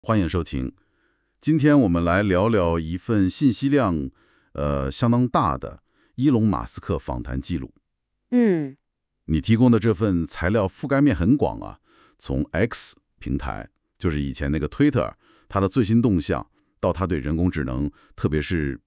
欢迎收听。今天我们来聊聊一份信息量相当大的伊隆马斯克访谈记录。你提供的这份材料覆盖面很广啊，从 X 平台，就是以前那个 Twitter， 它的最新动向，到他对人工智能，特别是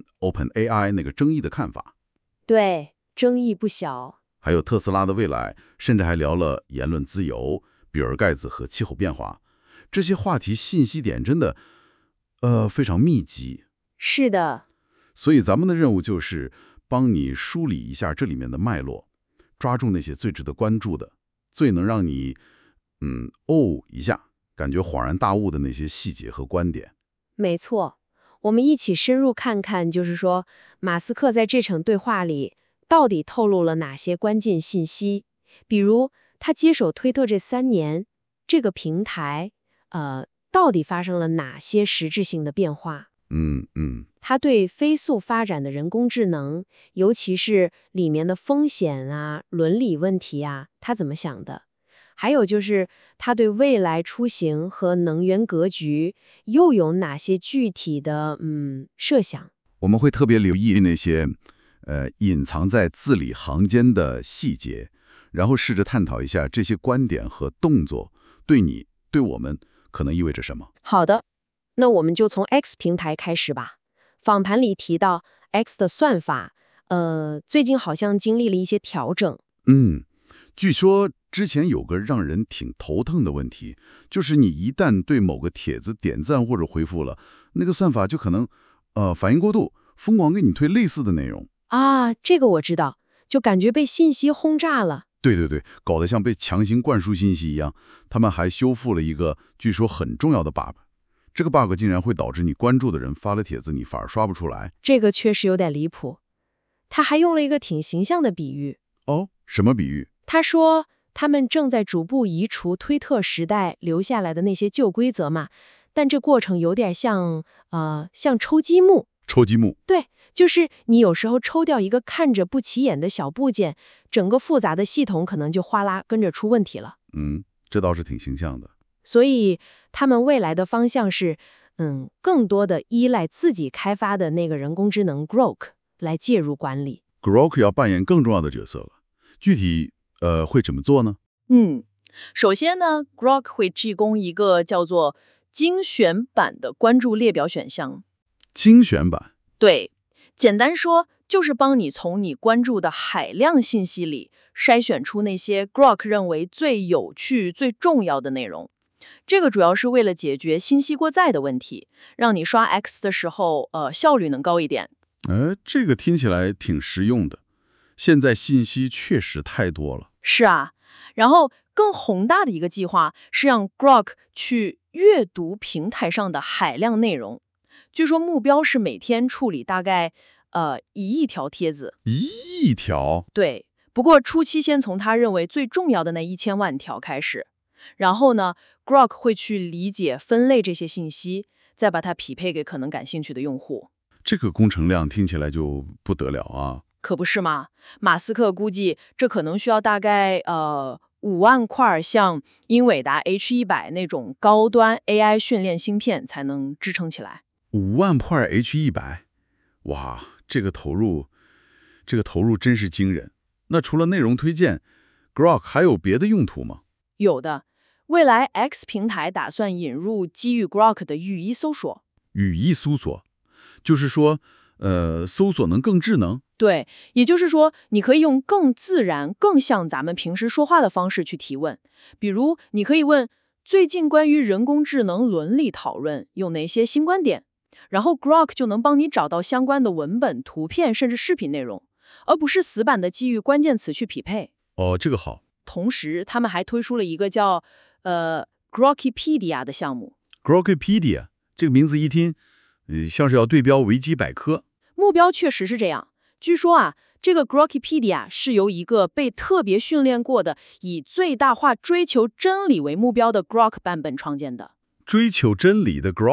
OpenAI 那个争议的看法。 对，争议不小。 还有特斯拉的未来，甚至还聊了言论自由、比尔盖茨和气候变化。这些话题信息点真的非常密集。 是的。 所以咱们的任务就是帮你梳理一下这里面的脉络，抓住那些最值得关注的，最能让你一下感觉恍然大悟的那些细节和观点。 没错，我们一起深入看看，就是说马斯克在这场对话里到底透露了哪些关键信息。比如他接手推特这3年，这个平台到底发生了哪些实质性的变化？他对飞速发展的人工智能，尤其是里面的风险啊、伦理问题啊，他怎么想的？还有就是他对未来出行和能源格局又有哪些具体的设想？ 我们会特别留意那些隐藏在字里行间的细节，然后试着探讨一下这些观点和动作对你、对我们可能意味着什么。 好的，那我们就从 X 平台开始吧。访谈里提到 X 的算法，最近好像经历了一些调整。 据说之前有个让人挺头疼的问题，就是你一旦对某个帖子点赞或者回复了，那个算法就可能反应过度，疯狂给你推类似的内容。 啊，这个我知道，就感觉被信息轰炸了。 对，搞得像被强行灌输信息一样。他们还修复了一个据说很重要的 bug。这个 bug 竟然会导致你关注的人发了帖子，你反而刷不出来。 这个确实有点离谱。他还用了一个挺形象的比喻。 哦，什么比喻？ 他说他们正在逐步移除推特时代留下来的那些旧规则嘛，但这过程有点像抽积木。 抽积木？ 对，就是你有时候抽掉一个看着不起眼的小部件，整个复杂的系统可能就哗啦跟着出问题了。 这倒是挺形象的。 所以他们未来的方向是，更多的依赖自己开发的那个人工智能 Grok 来介入管理。 Grok 要扮演更重要的角色了，具体会怎么做呢？ 首先呢 ，Grok 会提供一个叫做精选版的关注列表选项。 精选版？ 对，简单说就是帮你从你关注的海量信息里筛选出那些 Grok 认为最有趣、最重要的内容。这个主要是为了解决信息过载的问题，让你刷 X 的时候，效率能高一点。 这个听起来挺实用的。现在信息确实太多了。 是啊，然后更宏大的一个计划是让 Grok 去阅读平台上的海量内容。据说目标是每天处理大概1亿条帖子。 1亿条？ 对，不过初期先从他认为最重要的那1000万条开始。然后呢 ，Grok 会去理解、分类这些信息，再把它匹配给可能感兴趣的用户。 这个工程量听起来就不得了啊！ 可不是嘛？马斯克估计这可能需要大概5万块像英伟达 H100那种高端 AI 训练芯片才能支撑起来。 5万块 H100，哇，这个投入真是惊人。那除了内容推荐 ，Grok 还有别的用途吗？ 有的。未来 X 平台打算引入基于 Grok 的语义搜索。 语义搜索，就是说，搜索能更智能？ 对，也就是说，你可以用更自然、更像咱们平时说话的方式去提问。比如，你可以问最近关于人工智能伦理讨论有哪些新观点，然后 Grok 就能帮你找到相关的文本、图片甚至视频内容，而不是死板的基于关键词去匹配。 哦，这个好。 同时，他们还推出了一个叫Grokipedia 的项目。 Grokipedia 这个名字一听，像是要对标维基百科。 目标确实是这样。据说啊，这个 Grokipedia 是由一个被特别训练过的、以最大化追求真理为目标的 Grok 版本创建的。 追求真理的 Grok？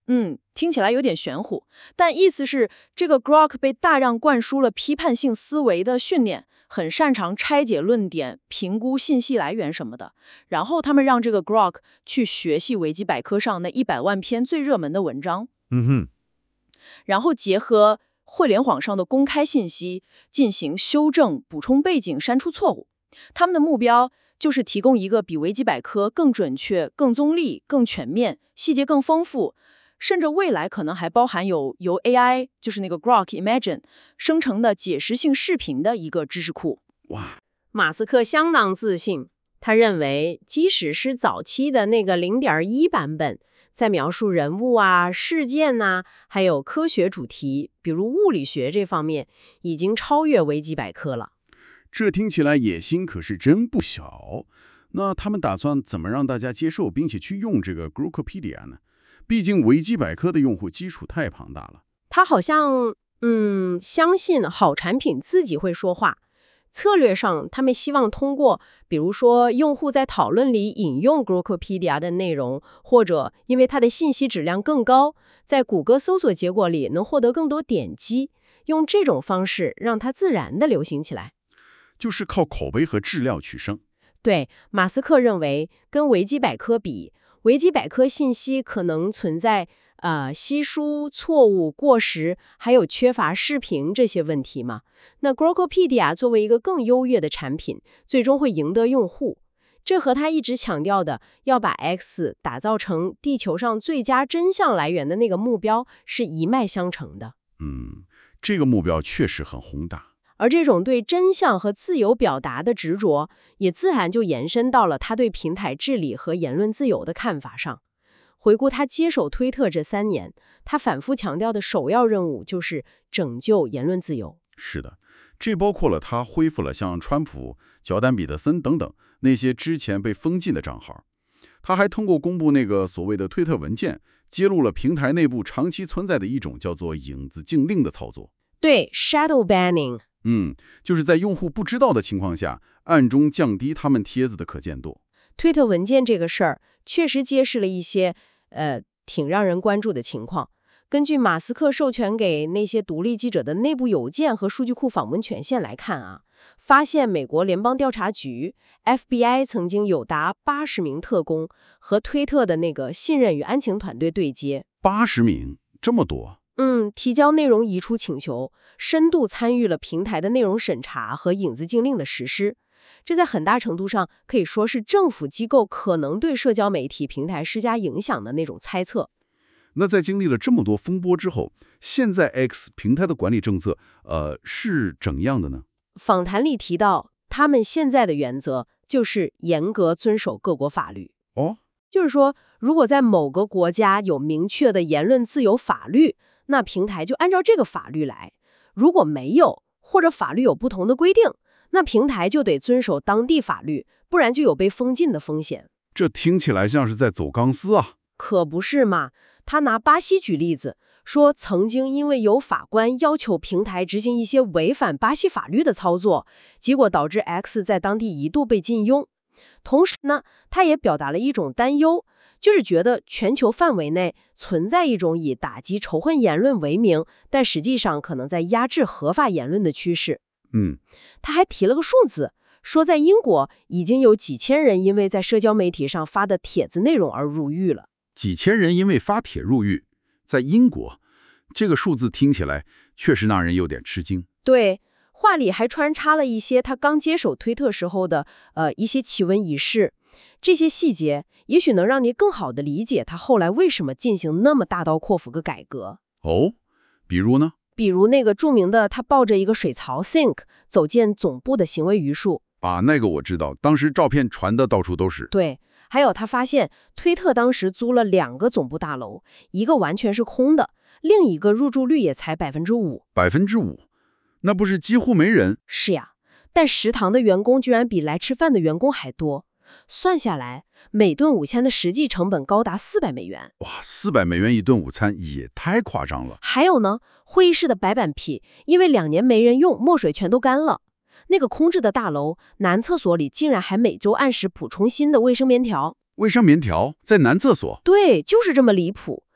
听起来有点玄乎，但意思是这个 Grok 被大量灌输了批判性思维的训练，很擅长拆解论点、评估信息来源什么的。然后他们让这个 Grok 去学习维基百科上那100万篇最热门的文章，然后结合互联网上的公开信息进行修正、补充背景、删除错误。他们的目标就是提供一个比维基百科更准确、更中立、更全面、细节更丰富，甚至未来可能还包含由 AI， 就是那个 Grok Imagine 生成的解释性视频的一个知识库。 哇， 马斯克相当自信，他认为即使是早期的那个 0.1 版本，在描述人物啊、事件啊，还有科学主题，比如物理学这方面，已经超越维基百科了。 这听起来野心可是真不小。那他们打算怎么让大家接受并且去用这个 Grokopedia 呢？毕竟维基百科的用户基础太庞大了。 他好像相信好产品自己会说话。策略上，他们希望通过，比如说用户在讨论里引用 Grokopedia 的内容，或者因为它的信息质量更高，在谷歌搜索结果里能获得更多点击，用这种方式让它自然地流行起来。 就是靠口碑和质量取胜。 对，马斯克认为，跟维基百科比，维基百科信息可能存在稀疏、错误、过时，还有缺乏视频这些问题嘛。那 Grokopedia 作为一个更优越的产品，最终会赢得用户。这和他一直强调的要把 X 打造成地球上最佳真相来源的那个目标是一脉相承的。 这个目标确实很宏大。 而这种对真相和自由表达的执着，也自然就延伸到了他对平台治理和言论自由的看法上。回顾他接手推特这3年，他反复强调的首要任务就是拯救言论自由。 是的，这包括了他恢复了像川普、乔丹·彼得森等等那些之前被封禁的账号。他还通过公布那个所谓的推特文件，揭露了平台内部长期存在的一种叫做影子禁令的操作。 对 ，shadow banning。 就是在用户不知道的情况下，暗中降低他们帖子的可见度。 推特文件这个事儿，确实揭示了一些挺让人关注的情况。根据马斯克授权给那些独立记者的内部邮件和数据库访问权限来看啊，发现美国联邦调查局 FBI 曾经有达80名特工和推特的那个信任与安全团队对接。 80名，这么多？ 提交内容移除请求，深度参与了平台的内容审查和影子禁令的实施。这在很大程度上可以说是政府机构可能对社交媒体平台施加影响的那种猜测。 那在经历了这么多风波之后，现在 X 平台的管理政策是怎样的呢？ 访谈里提到，他们现在的原则就是严格遵守各国法律。就是说，如果在某个国家有明确的言论自由法律，那平台就按照这个法律来；如果没有，或者法律有不同的规定，那平台就得遵守当地法律，不然就有被封禁的风险。 这听起来像是在走钢丝啊！ 可不是嘛。他拿巴西举例子，说曾经因为有法官要求平台执行一些违反巴西法律的操作，结果导致 X 在当地一度被禁用。同时呢，他也表达了一种担忧，就是觉得全球范围内存在一种以打击仇恨言论为名，但实际上可能在压制合法言论的趋势。他还提了个数字，说在英国已经有几千人因为在社交媒体上发的帖子内容而入狱了。 几千人因为发帖入狱，在英国，这个数字听起来确实让人有点吃惊。 对，话里还穿插了一些他刚接手推特时候的一些奇闻异事，这些细节也许能让你更好地理解他后来为什么进行那么大刀阔斧的改革。 比如呢？ 比如那个著名的他抱着一个水槽 sink 走进总部的行为余数。 那个我知道，当时照片传的到处都是。 对，还有他发现推特当时租了2个总部大楼，一个完全是空的，另一个入住率也才 5%。 5%？那不是几乎没人？ 是呀，但食堂的员工居然比来吃饭的员工还多。算下来，每顿午餐的实际成本高达400美元。 哇，400美元一顿午餐也太夸张了。 还有呢，会议室的白板坯，因为2年没人用，墨水全都干了。那个空置的大楼，男厕所里竟然还每周按时补充新的卫生棉条。 卫生棉条在男厕所？ 对，就是这么离谱。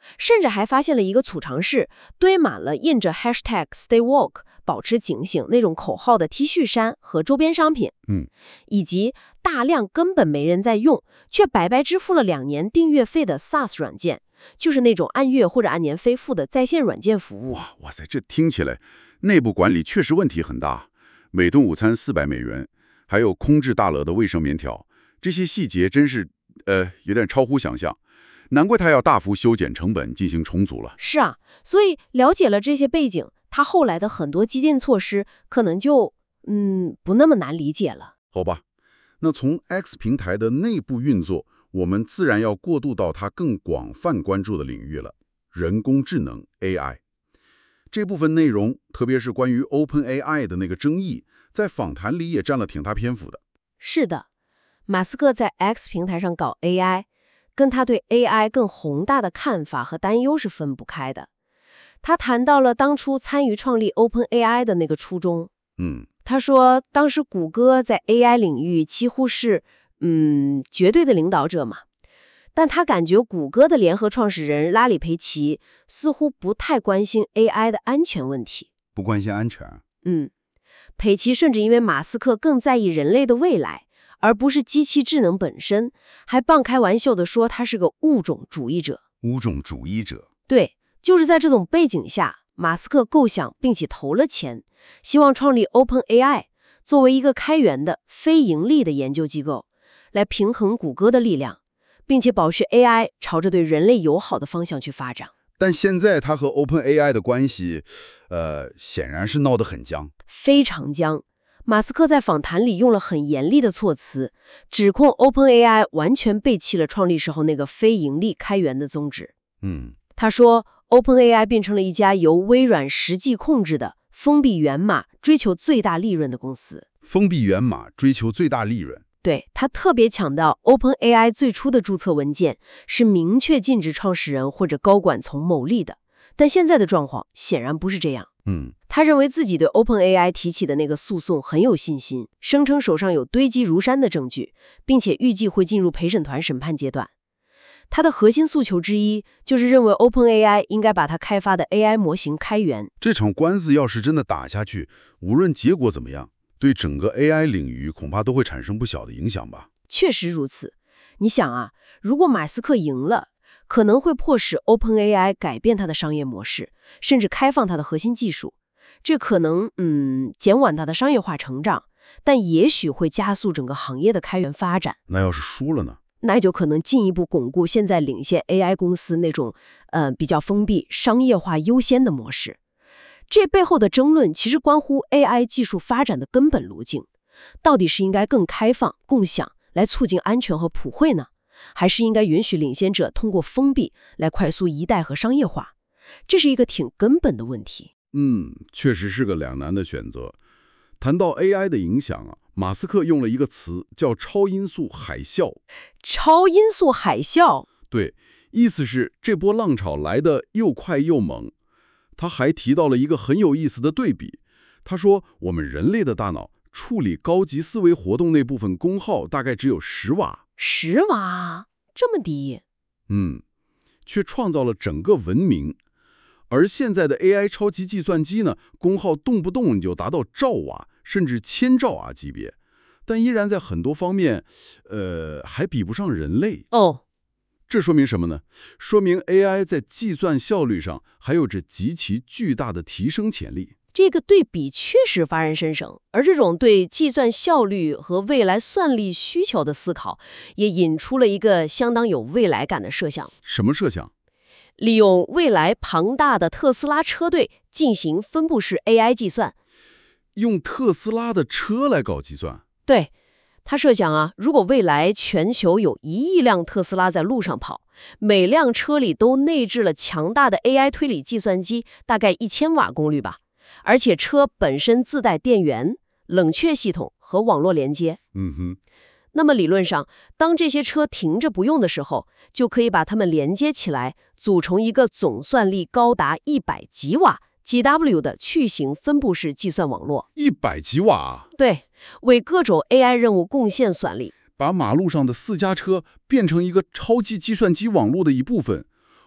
甚至还发现了一个储藏室，堆满了印着 #StayWoke 保持警醒那种口号的 T 恤衫和周边商品，以及大量根本没人在用，却白白支付了2年订阅费的 SaaS 软件，就是那种按月或者按年飞付的在线软件服务。 哇塞，这听起来内部管理确实问题很大。每顿午餐$400，还有空置大楼的卫生棉条，这些细节真是有点超乎想象。难怪他要大幅修剪成本进行重组了。 是啊，所以了解了这些背景，他后来的很多激进措施可能就不那么难理解了。 好吧，那从 X 平台的内部运作，我们自然要过渡到它更广泛关注的领域了——人工智能 AI。这部分内容，特别是关于 OpenAI 的那个争议，在访谈里也占了挺大篇幅的。 是的，马斯克在 X 平台上搞 AI，跟他对 AI 更宏大的看法和担忧是分不开的。他谈到了当初参与创立 OpenAI 的那个初衷。他说当时谷歌在 AI 领域几乎是绝对的领导者嘛，但他感觉谷歌的联合创始人拉里·培奇似乎不太关心 AI 的安全问题。 不关心安全？ 培奇甚至因为马斯克更在意人类的未来，而不是机器智能本身，还半开玩笑地说他是个物种主义者。 物种主义者？ 对，就是在这种背景下，马斯克构想并且投了钱，希望创立 OpenAI， 作为一个开源的、非盈利的研究机构，来平衡谷歌的力量，并且保持 AI 朝着对人类友好的方向去发展。 但现在他和 OpenAI 的关系，显然是闹得很僵， 非常僵。马斯克在访谈里用了很严厉的措辞，指控 OpenAI 完全背弃了创立时候那个非盈利开源的宗旨。他说 OpenAI 变成了一家由微软实际控制的封闭源码、追求最大利润的公司。 封闭源码，追求最大利润。 对，他特别强调 OpenAI 最初的注册文件是明确禁止创始人或者高管从牟利的，但现在的状况显然不是这样。他认为自己对 OpenAI 提起的那个诉讼很有信心，声称手上有堆积如山的证据，并且预计会进入陪审团审判阶段。他的核心诉求之一就是认为 OpenAI 应该把他开发的 AI 模型开源。 这场官司要是真的打下去，无论结果怎么样，对整个 AI 领域恐怕都会产生不小的影响吧。 确实如此。你想啊，如果马斯克赢了，可能会迫使 OpenAI 改变它的商业模式，甚至开放它的核心技术。这可能减缓它的商业化成长，但也许会加速整个行业的开源发展。 那要是输了呢？ 那就可能进一步巩固现在领先 AI 公司那种比较封闭、商业化优先的模式。这背后的争论其实关乎 AI 技术发展的根本路径，到底是应该更开放、共享来促进安全和普惠呢，还是应该允许领先者通过封闭来快速一代和商业化？这是一个挺根本的问题。 确实是个两难的选择。谈到 AI 的影响啊，马斯克用了一个词叫超音速海啸。 超音速海啸？ 对，意思是这波浪潮来得又快又猛。他还提到了一个很有意思的对比，他说我们人类的大脑处理高级思维活动那部分功耗大概只有10瓦。 10瓦？这么低？ 却创造了整个文明。而现在的 AI 超级计算机呢，功耗动不动就达到兆瓦甚至1000兆瓦级别，但依然在很多方面还比不上人类。这说明什么呢？说明 AI 在计算效率上还有着极其巨大的提升潜力。 这个对比确实发人深省，而这种对计算效率和未来算力需求的思考，也引出了一个相当有未来感的设想。 什么设想？ 利用未来庞大的特斯拉车队进行分布式 AI 计算。 用特斯拉的车来搞计算？ 对。他设想啊，如果未来全球有1亿辆特斯拉在路上跑，每辆车里都内置了强大的 AI 推理计算机，大概1000瓦功率吧，而且车本身自带电源、冷却系统和网络连接。那么理论上，当这些车停着不用的时候，就可以把它们连接起来，组成一个总算力高达100吉瓦 GW 的去型分布式计算网络。 100吉瓦？ 对，为各种 AI 任务贡献算力， 把马路上的私家车变成一个超级计算机网络的一部分。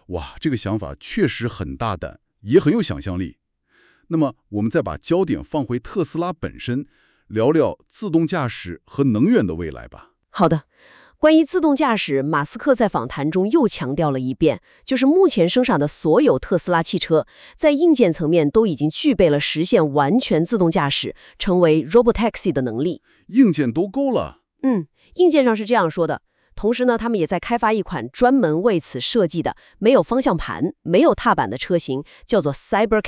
哇，这个想法确实很大胆，也很有想象力。那么，我们再把焦点放回特斯拉本身，聊聊自动驾驶和能源的未来吧。 好的，关于自动驾驶，马斯克在访谈中又强调了一遍，就是目前生产的所有特斯拉汽车，在硬件层面都已经具备了实现完全自动驾驶，成为 Robotaxi 的能力。 硬件都够了。 硬件上是这样说的。同时呢，他们也在开发一款专门为此设计的没有方向盘、没有踏板的车型，叫做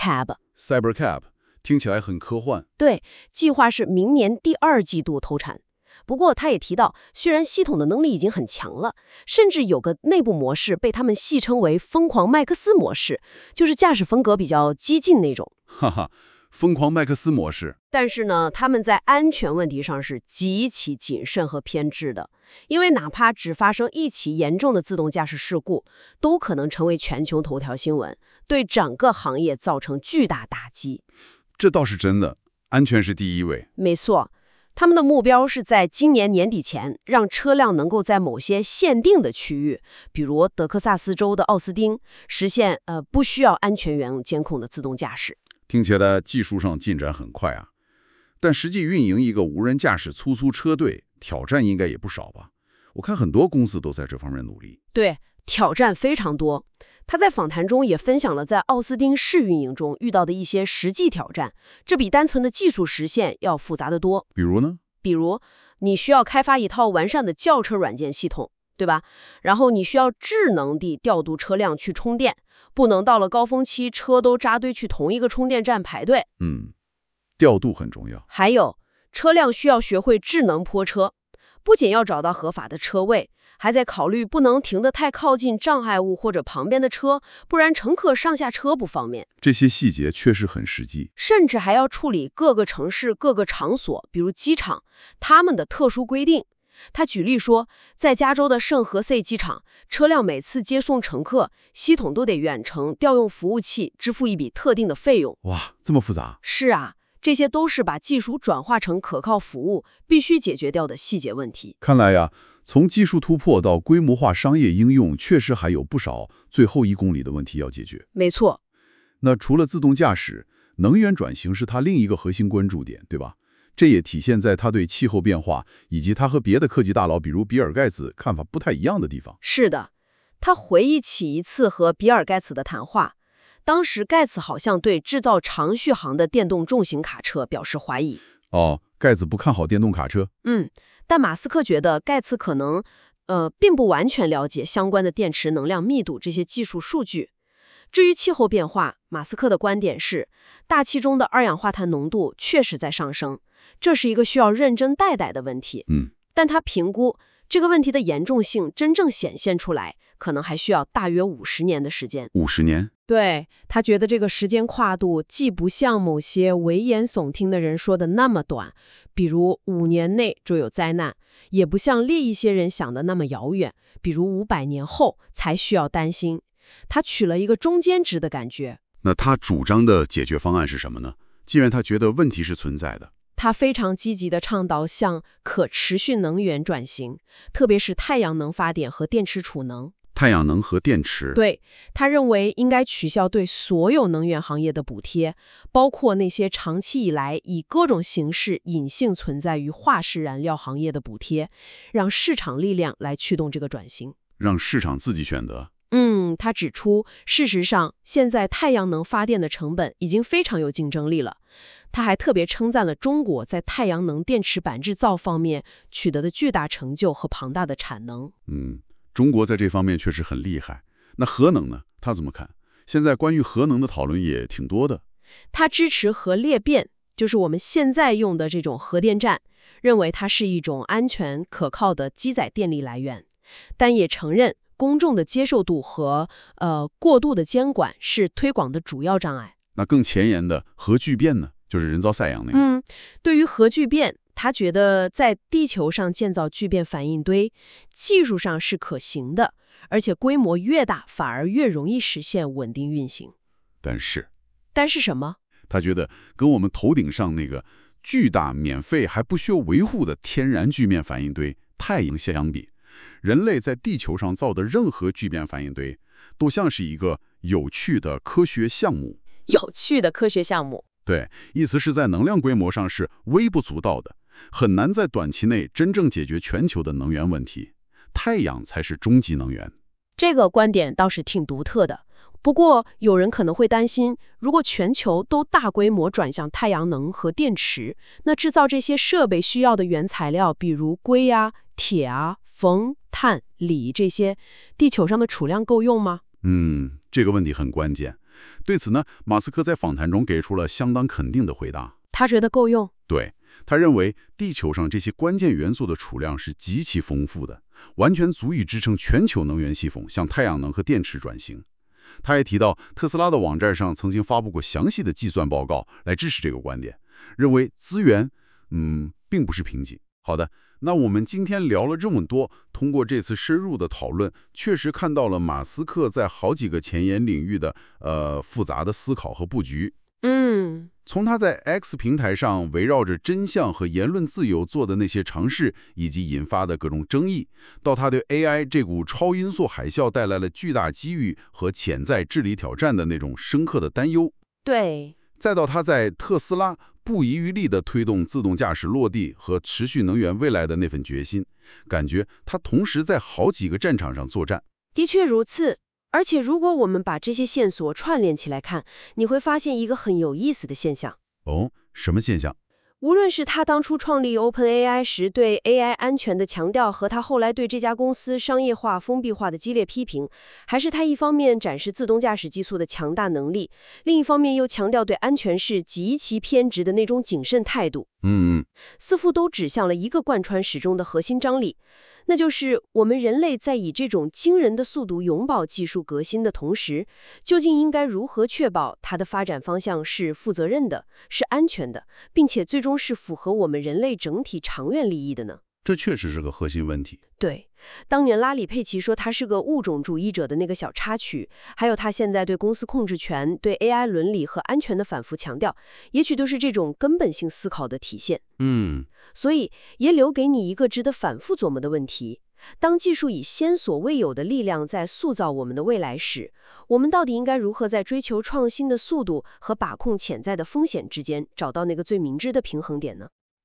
Cybercab。 听起来很科幻。 对，计划是明年第2季度投产。不过他也提到，虽然系统的能力已经很强了，甚至有个内部模式被他们戏称为疯狂麦克斯模式，就是驾驶风格比较激进那种。 哈哈，疯狂麦克斯模式。 但是呢，他们在安全问题上是极其谨慎和偏执的，因为哪怕只发生一起严重的自动驾驶事故，都可能成为全球头条新闻，对整个行业造成巨大打击。 这倒是真的，安全是第一位。 没错，他们的目标是在今年年底前，让车辆能够在某些限定的区域，比如德克萨斯州的奥斯汀，实现不需要安全员监控的自动驾驶。 听起来技术上进展很快啊，但实际运营一个无人驾驶出租车队，挑战应该也不少吧？我看很多公司都在这方面努力。 对，挑战非常多。他在访谈中也分享了在奥斯汀试运营中遇到的一些实际挑战，这比单纯的技术实现要复杂得多。 比如呢？ 比如你需要开发一套完善的轿车软件系统，对吧？然后你需要智能地调度车辆去充电，不能到了高峰期车都扎堆去同一个充电站排队。 调度很重要。 还有，车辆需要学会智能泊车，不仅要找到合法的车位，还在考虑不能停得太靠近障碍物或者旁边的车，不然乘客上下车不方便。 这些细节确实很实际。 甚至还要处理各个城市各个场所，比如机场，他们的特殊规定。他举例说，在加州的圣何塞机场，车辆每次接送乘客，系统都得远程调用服务器支付一笔特定的费用。 哇，这么复杂？ 是啊，这些都是把技术转化成可靠服务必须解决掉的细节问题。 看来呀，从技术突破到规模化商业应用，确实还有不少最后1公里的问题要解决。 没错。 那除了自动驾驶，能源转型是他另一个核心关注点，对吧？这也体现在他对气候变化以及他和别的科技大佬，比如比尔盖茨看法不太一样的地方。 是的，他回忆起一次和比尔盖茨的谈话，当时盖茨好像对制造长续航的电动重型卡车表示怀疑。 盖茨不看好电动卡车。 但马斯克觉得盖茨可能并不完全了解相关的电池能量密度这些技术数据。至于气候变化，马斯克的观点是，大气中的二氧化碳浓度确实在上升，这是一个需要认真待的问题。但他评估这个问题的严重性真正显现出来，可能还需要大约50年的时间。 50年？ 对，他觉得这个时间跨度既不像某些危言耸听的人说的那么短，比如5年内就有灾难，也不像另一些人想的那么遥远，比如500年后才需要担心。他取了一个中间值的感觉。 那他主张的解决方案是什么呢？既然他觉得问题是存在的， 他非常积极地倡导向可持续能源转型，特别是太阳能发电和电池储能。 太阳能和电池。 对，他认为应该取消对所有能源行业的补贴，包括那些长期以来以各种形式隐性存在于化石燃料行业的补贴，让市场力量来驱动这个转型， 让市场自己选择。 他指出，事实上，现在太阳能发电的成本已经非常有竞争力了。他还特别称赞了中国在太阳能电池板制造方面取得的巨大成就和庞大的产能。 中国在这方面确实很厉害。那核能呢？他怎么看？现在关于核能的讨论也挺多的。 他支持核裂变，就是我们现在用的这种核电站，认为它是一种安全可靠的机载电力来源，但也承认公众的接受度和过度的监管是推广的主要障碍。 那更前沿的核聚变呢？就是人造晒阳那个。 对于核聚变，他觉得在地球上建造聚变反应堆，技术上是可行的，而且规模越大，反而越容易实现稳定运行。但是什么？ 他觉得跟我们头顶上那个巨大、免费还不需要维护的天然聚变反应堆太阳相比，人类在地球上造的任何聚变反应堆， 都像是一个有趣的科学项目。 有趣的科学项目。 对，意思是在能量规模上是微不足道的，很难在短期内真正解决全球的能源问题。太阳才是终极能源。 这个观点倒是挺独特的。不过，有人可能会担心，如果全球都大规模转向太阳能和电池，那制造这些设备需要的原材料，比如硅啊、铁啊、铜、碳、锂这些，地球上的储量够用吗？ 这个问题很关键。对此呢，马斯克在访谈中给出了相当肯定的回答。 他觉得够用。 对，他认为地球上这些关键元素的储量是极其丰富的，完全足以支撑全球能源系统向太阳能和电池转型。他还提到，特斯拉的网站上曾经发布过详细的计算报告来支持这个观点，认为资源，并不是瓶颈。好的，那我们今天聊了这么多，通过这次深入的讨论，确实看到了马斯克在好几个前沿领域的复杂的思考和布局。从他在 X 平台上围绕着真相和言论自由做的那些尝试，以及引发的各种争议，到他对 AI 这股超音速海啸带来了巨大机遇和潜在治理挑战的那种深刻的担忧。 对， 再到他在特斯拉不遗余力地推动自动驾驶落地和持续能源未来的那份决心，感觉他同时在好几个战场上作战。 的确如此。而且，如果我们把这些线索串联起来看，你会发现一个很有意思的现象。 哦，什么现象？ 无论是他当初创立 OpenAI 时对 AI 安全的强调，和他后来对这家公司商业化、封闭化的激烈批评，还是他一方面展示自动驾驶技术的强大能力，另一方面又强调对安全是极其偏执的那种谨慎态度，似乎都指向了一个贯穿始终的核心张力，那就是我们人类在以这种惊人的速度拥抱技术革新的同时，究竟应该如何确保它的发展方向是负责任的、是安全的，并且最终是符合我们人类整体长远利益的呢？ 这确实是个核心问题。 对，当年拉里·佩奇说他是个物种主义者的那个小插曲，还有他现在对公司控制权、对 AI 伦理和安全的反复强调，也许都是这种根本性思考的体现。所以也留给你一个值得反复琢磨的问题：当技术以先所未有的力量在塑造我们的未来时，我们到底应该如何在追求创新的速度和把控潜在的风险之间找到那个最明智的平衡点呢？